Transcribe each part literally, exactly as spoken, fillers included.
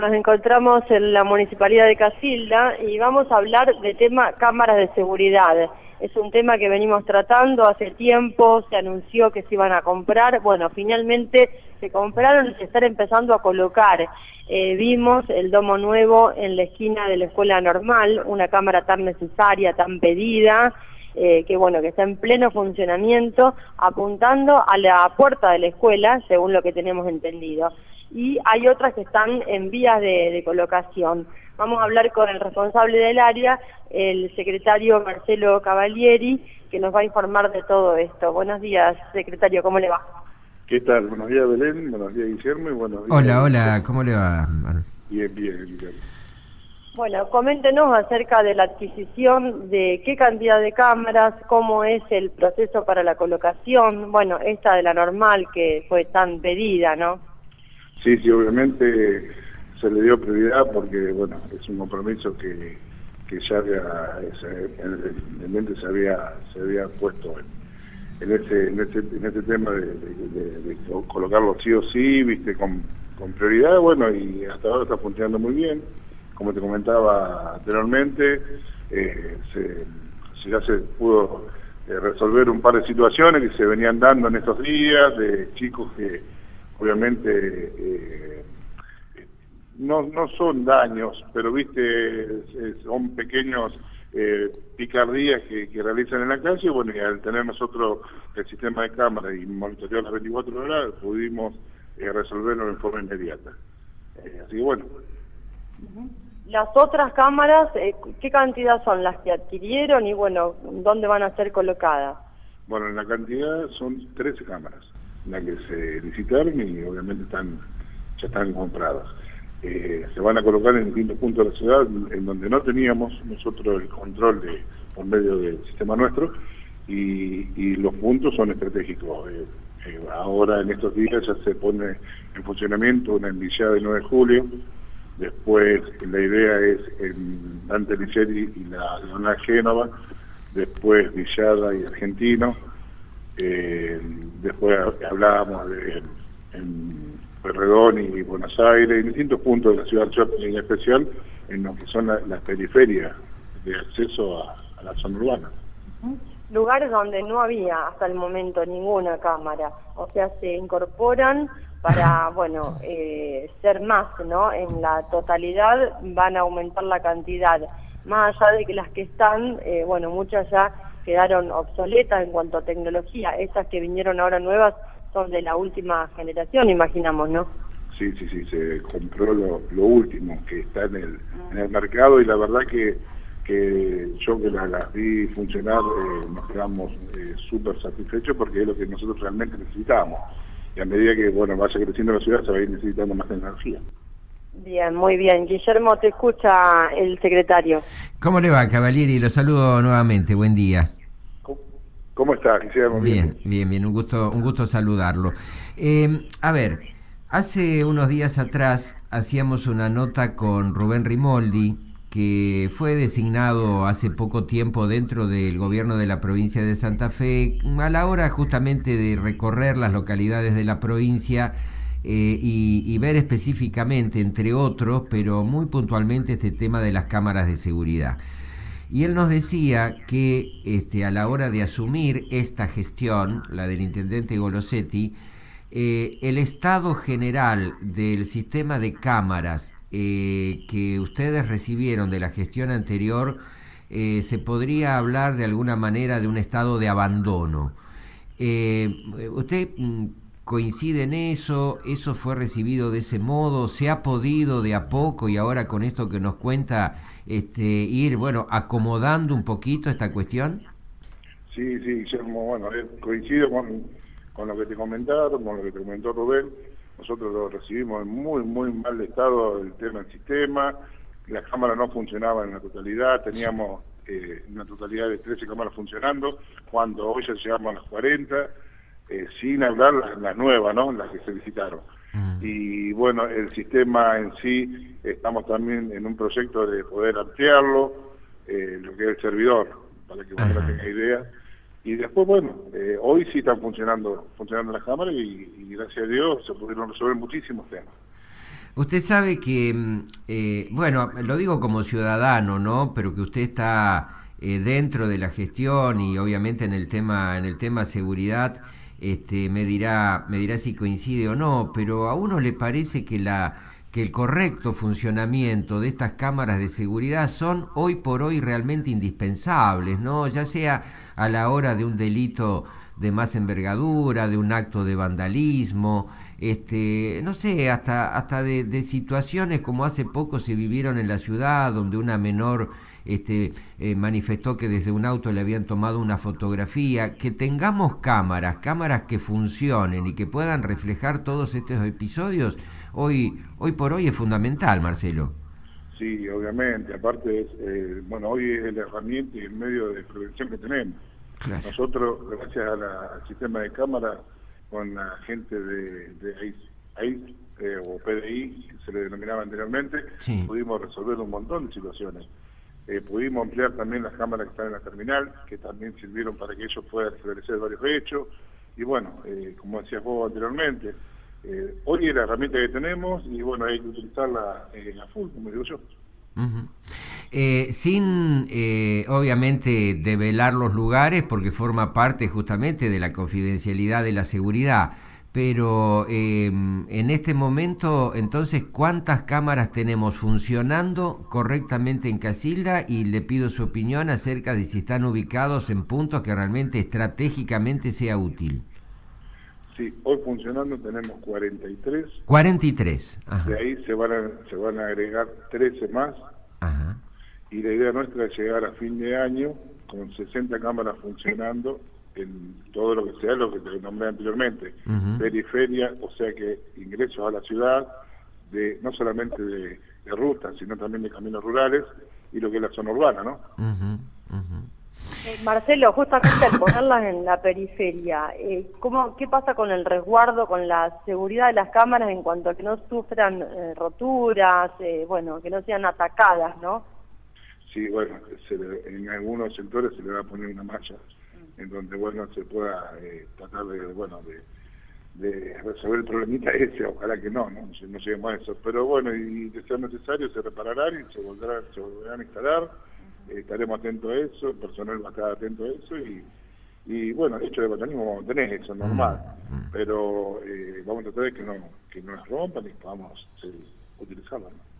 Nos encontramos en la Municipalidad de Casilda y vamos a hablar de tema cámaras de seguridad. Es un tema que venimos tratando hace tiempo, se anunció que se iban a comprar, bueno, finalmente se compraron y se están empezando a colocar. Eh, vimos el domo nuevo en la esquina de la Escuela Normal, una cámara tan necesaria, tan pedida, eh, que bueno, que está en pleno funcionamiento, apuntando a la puerta de la escuela, según lo que tenemos entendido. Y hay otras que están en vías de, de colocación. Vamos a hablar con el responsable del área, el secretario Marcelo Cavalieri, que nos va a informar de todo esto. Buenos días, secretario, ¿cómo le va? ¿Qué tal? Buenos días, Belén, buenos días, Guillermo, y buenos días. Hola, hola, ¿cómo le va? Bien, bien, Guillermo. Bueno, coméntenos acerca de la adquisición, de qué cantidad de cámaras, cómo es el proceso para la colocación, bueno, esta de la Normal que fue tan pedida, ¿no? Sí, sí, obviamente se le dio prioridad porque, bueno, es un compromiso que, que ya había, en el mente se había, se había puesto en, en, ese, en, ese, en ese tema de, de, de, de colocarlo sí o sí, viste, con, con prioridad, bueno, y hasta ahora está funcionando muy bien. Como te comentaba anteriormente, eh, se, se ya se pudo eh, resolver un par de situaciones que se venían dando en estos días, de chicos que obviamente eh, no, no son daños, pero viste, son pequeños eh, picardías que, que realizan en la calle, bueno, y al tener nosotros el sistema de cámara y monitoreo las veinticuatro horas, pudimos eh, resolverlo en forma inmediata. Eh, así que bueno. Las otras cámaras, eh, ¿qué cantidad son las que adquirieron y bueno, dónde van a ser colocadas? Bueno, en la cantidad son trece cámaras, las que se licitaron y obviamente están ya están compradas. Eh, se van a colocar en distintos puntos de la ciudad en donde no teníamos nosotros el control de, por medio del sistema nuestro, y, y los puntos son estratégicos. Eh, eh, ahora en estos días ya se pone en funcionamiento una en Villa del nueve de julio, después la idea es en Dante Alighieri y la Leonel Génova, después Villada y Argentino, eh, después hablábamos de en Pueyrredón y Buenos Aires, en distintos puntos de la ciudad en especial, en lo que son la, las periferias de acceso a, a la zona urbana. Lugares donde no había hasta el momento ninguna cámara, o sea, se incorporan para, bueno, eh, ser más, ¿no? En la totalidad van a aumentar la cantidad, más allá de que las que están, eh, bueno, muchas ya quedaron obsoletas en cuanto a tecnología, estas que vinieron ahora nuevas son de la última generación, imaginamos, ¿no? Sí, sí, sí, se compró lo, lo último que está en el, en el mercado, y la verdad que, que yo que las la vi funcionar eh, nos quedamos eh, súper satisfechos porque es lo que nosotros realmente necesitábamos. Y a medida que bueno vaya creciendo la ciudad se va a ir necesitando más energía. Bien, muy bien. Guillermo, te escucha el secretario. ¿Cómo le va, Cavalieri? Lo saludo nuevamente, buen día. ¿Cómo está, Guillermo? Bien, bien, bien, un gusto, un gusto saludarlo. Eh, a ver, hace unos días atrás hacíamos una nota con Rubén Rimoldi, que fue designado hace poco tiempo dentro del gobierno de la provincia de Santa Fe, a la hora justamente de recorrer las localidades de la provincia eh, y, y ver específicamente, entre otros, pero muy puntualmente, este tema de las cámaras de seguridad. Y él nos decía que este, a la hora de asumir esta gestión, la del intendente Golosetti, eh, el estado general del sistema de cámaras eh, que ustedes recibieron de la gestión anterior, eh, se podría hablar de alguna manera de un estado de abandono. Eh, ¿Usted coincide en eso? ¿Eso fue recibido de ese modo? ¿Se ha podido de a poco, y ahora con esto que nos cuenta, este, ir, bueno, acomodando un poquito esta cuestión? Sí, sí, Guillermo, bueno, eh, coincido con, con lo que te comentaron, con lo que te comentó Rubén. Nosotros lo recibimos en muy, muy mal estado el tema del sistema, las cámaras no funcionaban en la totalidad, teníamos eh, una totalidad de trece cámaras funcionando, cuando hoy ya llegamos a las cuarenta, eh, sin hablar las, las nuevas, ¿no?, las que se visitaron. Mm. Y bueno, el sistema en sí, estamos también en un proyecto de poder ampliarlo, eh, lo que es el servidor, para que uno tenga idea. Y después, bueno, eh, hoy sí están funcionando funcionando las cámaras y, y gracias a Dios se pudieron resolver muchísimos temas. Usted sabe que, eh, bueno, lo digo como ciudadano, ¿no? Pero que usted está eh, dentro de la gestión y obviamente en el tema, en el tema seguridad, este, me dirá, me dirá si coincide o no, pero a uno le parece que la, que el correcto funcionamiento de estas cámaras de seguridad son hoy por hoy realmente indispensables, ¿no? Ya sea a la hora de un delito de más envergadura, de un acto de vandalismo, este, no sé, hasta, hasta de, de situaciones como hace poco se vivieron en la ciudad, donde una menor este, eh, manifestó que desde un auto le habían tomado una fotografía. Que tengamos cámaras, cámaras que funcionen y que puedan reflejar todos estos episodios, hoy, hoy por hoy es fundamental, Marcelo. Sí, obviamente, aparte es, eh, bueno, hoy es la herramienta y el medio de prevención que tenemos. Claro. Nosotros, gracias a la, al sistema de cámara, con la gente de, de A I S, A I S eh, o P D I, que se le denominaba anteriormente, sí, pudimos resolver un montón de situaciones. Eh, pudimos ampliar también las cámaras que están en la terminal, que también sirvieron para que ellos puedan esclarecer varios hechos. Y bueno, eh, como decías vos anteriormente, eh, hoy es la herramienta que tenemos y bueno, hay que utilizarla eh, a full, como digo yo. Uh-huh. Eh, sin eh, obviamente develar los lugares porque forma parte justamente de la confidencialidad de la seguridad, pero eh, en este momento entonces ¿cuántas cámaras tenemos funcionando correctamente en Casilda? Y le pido su opinión acerca de si están ubicados en puntos que realmente estratégicamente sea útil. Sí, hoy funcionando tenemos cuarenta y tres. cuarenta y tres. Ajá. De ahí se van a, se van a agregar trece más. Ajá. Y la idea nuestra es llegar a fin de año con sesenta cámaras funcionando en todo lo que sea lo que te nombré anteriormente. Uh-huh. Periferia, o sea que ingresos a la ciudad, de no solamente de, de rutas, sino también de caminos rurales y lo que es la zona urbana, ¿no? Uh-huh. Uh-huh. Eh, Marcelo, justamente al ponerlas en la periferia, eh, ¿cómo, ¿qué pasa con el resguardo, con la seguridad de las cámaras en cuanto a que no sufran eh, roturas, eh, bueno, que no sean atacadas, ¿no? Sí, bueno, se le, en algunos sectores se le va a poner una malla en donde, bueno, se pueda eh, tratar de, bueno, de, de resolver el problemita ese, ojalá que no, no, no lleguemos a eso, pero bueno, y de ser necesario se repararán y se volverán, se volverán a instalar. Eh, estaremos atentos a eso, el personal va a estar atento a eso y, y bueno, hecho de vandalismo vamos a tener eso, normal, mm. pero eh, vamos a tratar de que no, que no nos rompan y podamos eh, utilizarla, ¿no?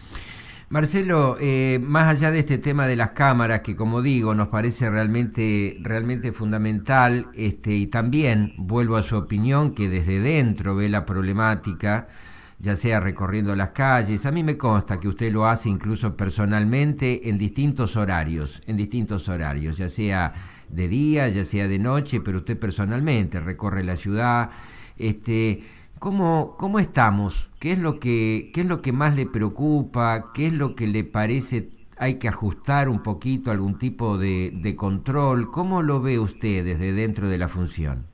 Marcelo, eh, más allá de este tema de las cámaras, que como digo, nos parece realmente, realmente fundamental, este, y también vuelvo a su opinión, que desde dentro ve la problemática, ya sea recorriendo las calles. A mí me consta que usted lo hace incluso personalmente en distintos horarios, en distintos horarios, ya sea de día, ya sea de noche, pero usted personalmente recorre la ciudad. Este, ¿cómo, cómo estamos? ¿Qué es lo que, qué es lo que más le preocupa? ¿Qué es lo que le parece hay que ajustar un poquito, algún tipo de, de control? ¿Cómo lo ve usted desde dentro de la función?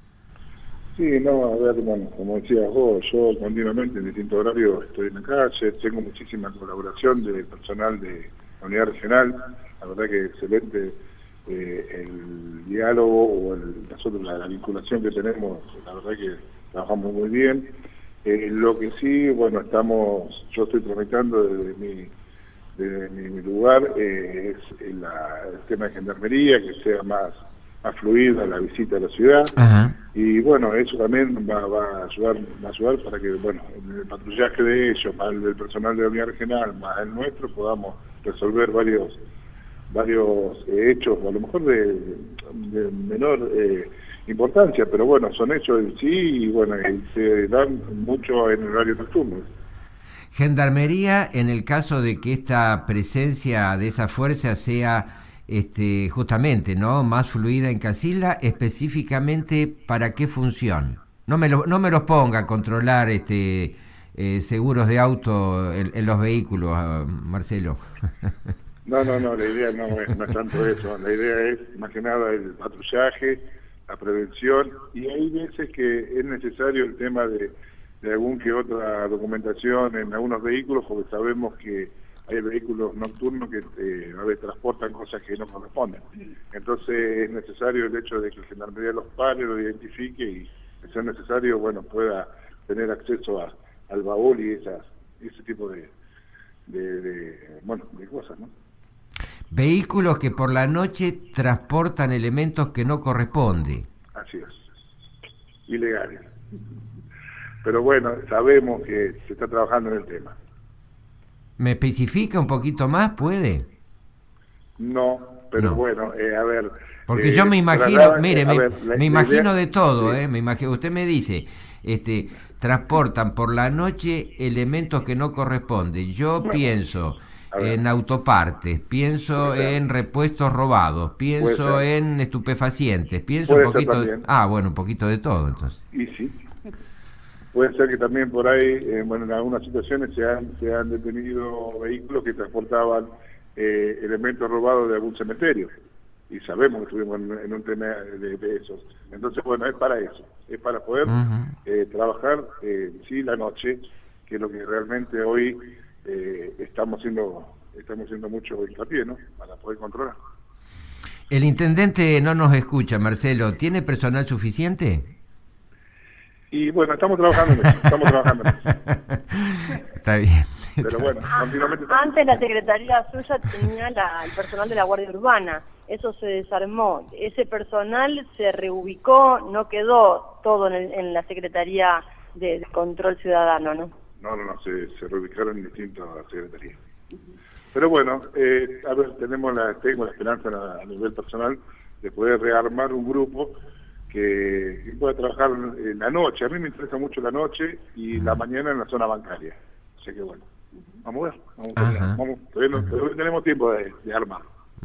Sí, no, a ver, bueno, como decías vos, yo continuamente en distintos horarios estoy en la calle, tengo muchísima colaboración del personal de la unidad regional, la verdad que excelente eh, el diálogo o el, nosotros la, la vinculación que tenemos, la verdad que trabajamos muy bien. Eh, lo que sí, bueno, estamos, yo estoy tramitando desde mi, desde mi, mi lugar, eh, es el, la, el tema de gendarmería, que sea más, más fluida la visita a la ciudad. Ajá. Y bueno, eso también va, va, a ayudar, va a ayudar para que, bueno, en el patrullaje de ellos, más el del personal de la unidad regional, más el nuestro, podamos resolver varios varios eh, hechos, a lo mejor de, de menor eh, importancia, pero bueno, son hechos en sí y bueno, y se dan mucho en el horario nocturno. Gendarmería, en el caso de que esta presencia de esa fuerza sea este, justamente, ¿no?, más fluida en Casilda, específicamente ¿para qué función? No me, lo, no me los ponga a controlar este, eh, seguros de auto en, en los vehículos, uh, Marcelo. No, no, no, la idea no es, no es tanto eso, la idea es más que nada el patrullaje, la prevención, y hay veces que es necesario el tema de, de algún que otra documentación en algunos vehículos, porque sabemos que hay vehículos nocturnos que eh, a veces transportan cosas que no corresponden. Entonces es necesario el hecho de que el Gendarmería los pare, los identifique y, de ser necesario, bueno, pueda tener acceso a, al baúl y esas, ese tipo de, de, de, bueno, de cosas, ¿no? Vehículos que por la noche transportan elementos que no corresponden. Así es, ilegales. Pero bueno, sabemos que se está trabajando en el tema. ¿Me especifica un poquito más, puede? No, pero no. Bueno, eh, a ver... Porque eh, yo me imagino, traslada, mire, eh, me, ver, la, me imagino idea, de todo, sí. eh, me imagino, usted me dice, este, transportan por la noche elementos que no corresponden. Yo bueno, pienso en autopartes, pienso en repuestos robados, pienso en estupefacientes, pienso un poquito de... Ah, bueno, un poquito de todo, entonces. Y sí. Puede ser que también por ahí, eh, bueno, en algunas situaciones se han, se han detenido vehículos que transportaban eh, elementos robados de algún cementerio. Y sabemos que estuvimos en, en un tema de, de esos. Entonces, bueno, es para eso. Es para poder uh-huh. eh, trabajar, eh, sí, la noche, que es lo que realmente hoy eh, estamos haciendo estamos haciendo mucho hincapié, ¿no? Para poder controlar. El intendente no nos escucha, Marcelo. ¿Tiene personal suficiente? Y bueno, estamos trabajando en eso, estamos trabajando en eso. Está bien. Pero bueno, continuamente... Antes la secretaría suya tenía la, el personal de la Guardia Urbana, eso se desarmó, ese personal se reubicó, no quedó todo en, el, en la Secretaría de, de Control Ciudadano, ¿no? No, no, no, se, se reubicaron en distintas secretarías. Pero bueno, eh, a ver, tenemos la, tengo la esperanza a, a nivel personal de poder rearmar un grupo que, que pueda trabajar en la noche. A mí me interesa mucho la noche y la mañana en la zona bancaria. Así que bueno, vamos a ver. Vamos a ver, vamos, todavía, no, todavía tenemos tiempo de, de armar.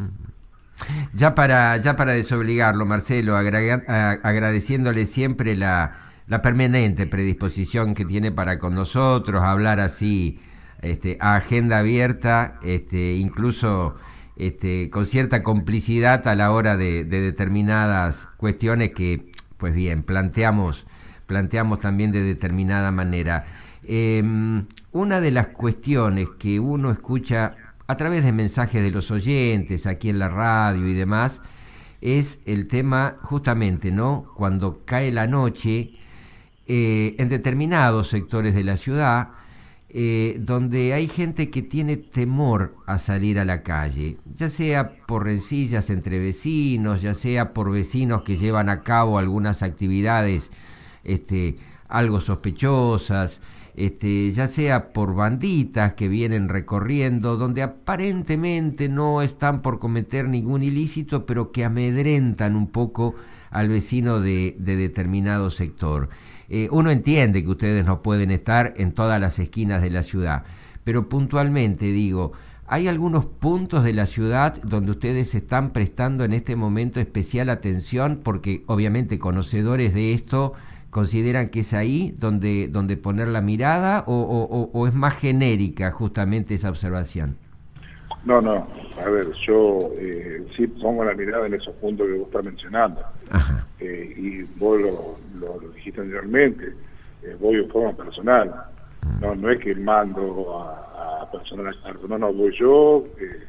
Ya para, ya para desobligarlo, Marcelo, agrega, a, agradeciéndole siempre la, la permanente predisposición que tiene para con nosotros, hablar así este, a agenda abierta, este, incluso... Este, con cierta complicidad a la hora de, de determinadas cuestiones que, pues bien, planteamos, planteamos también de determinada manera. Eh, una de las cuestiones que uno escucha a través de mensajes de los oyentes, aquí en la radio y demás, es el tema justamente, ¿no? Cuando cae la noche, eh, en determinados sectores de la ciudad, Eh, donde hay gente que tiene temor a salir a la calle, ya sea por rencillas entre vecinos, ya sea por vecinos que llevan a cabo algunas actividades este, algo sospechosas, este, ya sea por banditas que vienen recorriendo, donde aparentemente no están por cometer ningún ilícito, pero que amedrentan un poco al vecino de, de determinado sector. Eh, uno entiende que ustedes no pueden estar en todas las esquinas de la ciudad, pero puntualmente digo, ¿hay algunos puntos de la ciudad donde ustedes están prestando en este momento especial atención? Porque obviamente conocedores de esto consideran que es ahí donde, donde poner la mirada o, o, o es más genérica justamente esa observación. No, no, a ver, yo eh, sí pongo la mirada en esos puntos que vos estás mencionando. Ajá. Eh, y vos lo, lo, lo dijiste anteriormente, eh, voy de forma personal, no no es que mando a, a personal a cargo, no, no, voy yo, eh,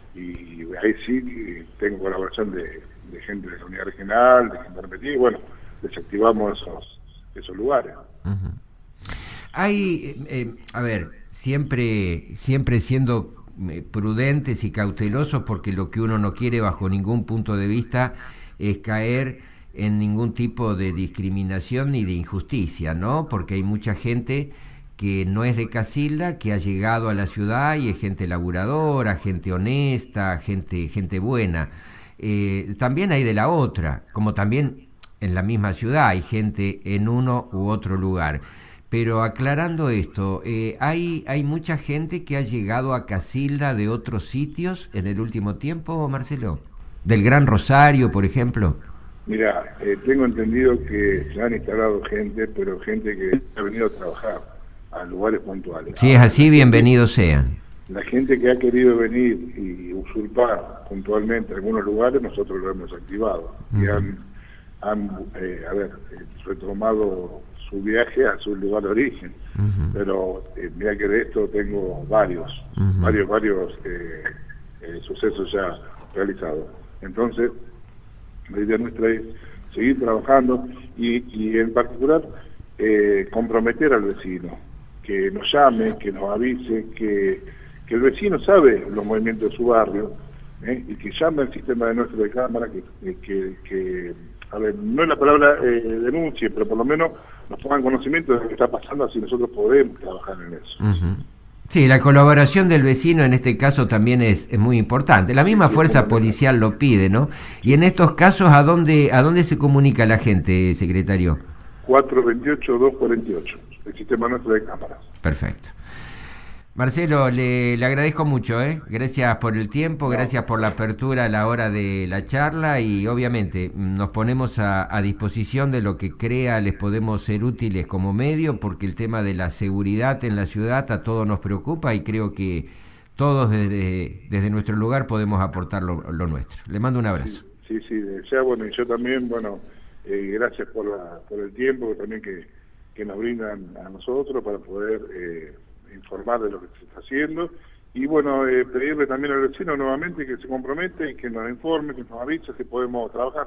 y ahí sí eh, tengo colaboración de, de gente de la unidad regional, de gente repetida, y bueno, desactivamos esos, esos lugares. Uh-huh. Hay, eh, a ver, siempre, siempre siendo prudentes y cautelosos, porque lo que uno no quiere bajo ningún punto de vista es caer en ningún tipo de discriminación ni de injusticia, ¿no? Porque hay mucha gente que no es de Casilda, que ha llegado a la ciudad y es gente laburadora, gente honesta, gente, gente buena. Eh, también hay de la otra, como también en la misma ciudad hay gente en uno u otro lugar. Pero aclarando esto, eh, ¿hay, ¿hay mucha gente que ha llegado a Casilda de otros sitios en el último tiempo, Marcelo? ¿Del Gran Rosario, por ejemplo? Mira, eh, tengo entendido que se han instalado gente, pero gente que ha venido a trabajar a lugares puntuales. Si es así, bienvenidos sean. La gente que ha querido venir y usurpar puntualmente algunos lugares, nosotros lo hemos activado. Uh-huh. Y han, han eh, a ver, retomado su viaje a su lugar de origen. Uh-huh. Pero eh, mira que de esto tengo varios, uh-huh. varios, varios eh, eh, sucesos ya realizados. Entonces, la idea nuestra es seguir trabajando y, y en particular eh, comprometer al vecino. que nos llame, que nos avise, que, que el vecino sabe los movimientos de su barrio, ¿eh? Y que llame al sistema de nuestro de cámara, que, que, que a ver, no es la palabra eh, denuncie, pero por lo menos nos pongan conocimiento de lo que está pasando, así nosotros podemos trabajar en eso. Uh-huh. Sí, la colaboración del vecino en este caso también es, es muy importante. La misma fuerza policial lo pide, ¿no? Y en estos casos, ¿a dónde, a dónde se comunica la gente, secretario? cuatro veintiocho, dos cuarenta y ocho, el sistema nuestro de cámaras. Perfecto. Marcelo, le, le agradezco mucho, ¿eh? Gracias por el tiempo, no. Gracias por la apertura a la hora de la charla y obviamente nos ponemos a, a disposición de lo que crea les podemos ser útiles como medio, porque el tema de la seguridad en la ciudad a todos nos preocupa y creo que todos desde, desde nuestro lugar podemos aportar lo, lo nuestro. Le mando un abrazo. Sí, sí, ya bueno, y yo también, bueno, eh, gracias por, la, por el tiempo también que, que nos brindan a nosotros para poder... Eh, informar de lo que se está haciendo y bueno, eh, pedirle también al vecino nuevamente que se compromete y que nos informe, que nos avise si podemos trabajar.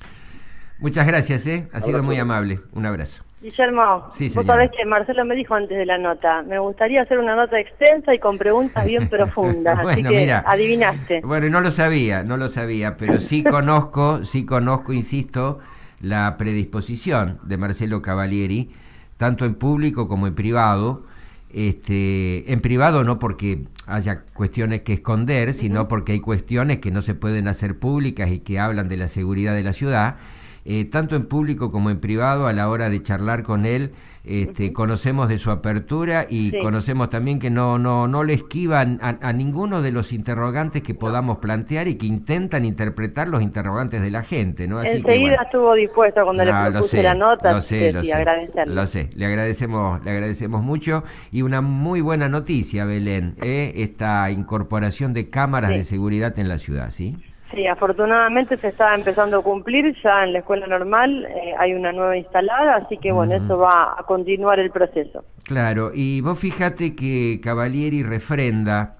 Muchas gracias, ¿eh? Ha sido muy amable. Un abrazo. Guillermo, sí, vos sabés que Marcelo me dijo antes de la nota, me gustaría hacer una nota extensa y con preguntas bien profundas, bueno, así que mira, adivinaste. Bueno, no lo sabía, no lo sabía, pero sí conozco, sí conozco, insisto, la predisposición de Marcelo Cavalieri, tanto en público como en privado. Este, en privado no porque haya cuestiones que esconder, sino porque hay cuestiones que no se pueden hacer públicas y que hablan de la seguridad de la ciudad. Eh, tanto en público como en privado, a la hora de charlar con él, este, uh-huh. conocemos de su apertura y sí. conocemos también que no no no le esquivan a, a ninguno de los interrogantes que podamos plantear y que intentan interpretar los interrogantes de la gente, ¿no? Así Enseguida que, bueno, estuvo dispuesto cuando no, le propuse sé, la nota, lo sé, lo sí, sé, agradecerle. Lo sé, le agradecemos, le agradecemos mucho y una muy buena noticia, Belén, ¿eh? Esta incorporación de cámaras sí. de seguridad en la ciudad, ¿sí? Sí, afortunadamente se está empezando a cumplir, ya en la escuela normal eh, hay una nueva instalada, así que bueno, uh-huh. eso va a continuar el proceso. Claro, y vos fíjate que Cavalieri refrenda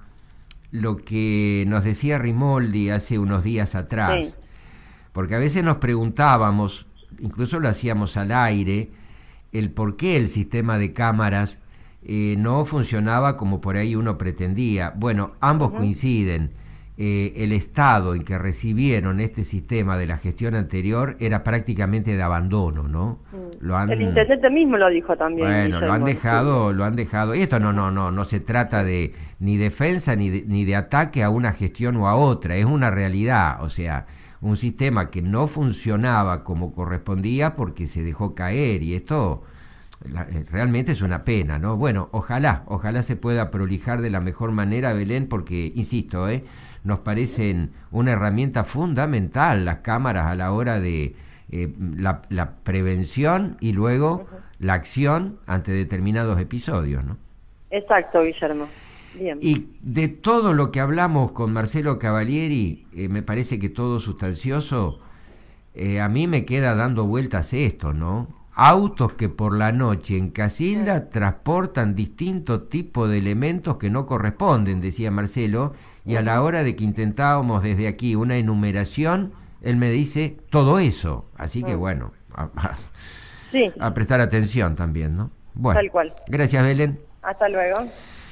lo que nos decía Rimoldi hace unos días atrás, sí. porque a veces nos preguntábamos, incluso lo hacíamos al aire, el por qué el sistema de cámaras eh, no funcionaba como por ahí uno pretendía. Bueno, ambos uh-huh. coinciden. Eh, el estado en que recibieron este sistema de la gestión anterior era prácticamente de abandono, ¿no? Mm. Lo han, el intendente mismo lo dijo también. Bueno, lo han dejado, lo han dejado. Y esto no, no, no, no se trata de ni defensa ni de, ni de ataque a una gestión o a otra, es una realidad, o sea, un sistema que no funcionaba como correspondía porque se dejó caer y esto la, realmente es una pena, ¿no? Bueno, ojalá, ojalá se pueda prolijar de la mejor manera, Belén, porque, insisto, ¿eh? nos parecen una herramienta fundamental las cámaras a la hora de eh, la, la prevención y luego uh-huh. la acción ante determinados episodios, ¿no? Exacto, Guillermo. Bien. Y de todo lo que hablamos con Marcelo Cavalieri, eh, me parece que todo sustancioso, eh, a mí me queda dando vueltas esto, ¿no? Autos que por la noche en Casilda uh-huh. transportan distintos tipos de elementos que no corresponden, decía Marcelo, y a la hora de que intentábamos desde aquí una enumeración, él me dice todo eso. Así que bueno, a, a, sí. a prestar atención también, ¿no? Bueno, tal cual. Gracias, Belén. Hasta luego.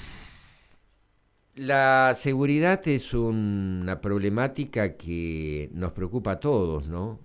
La seguridad es una problemática que nos preocupa a todos, ¿no?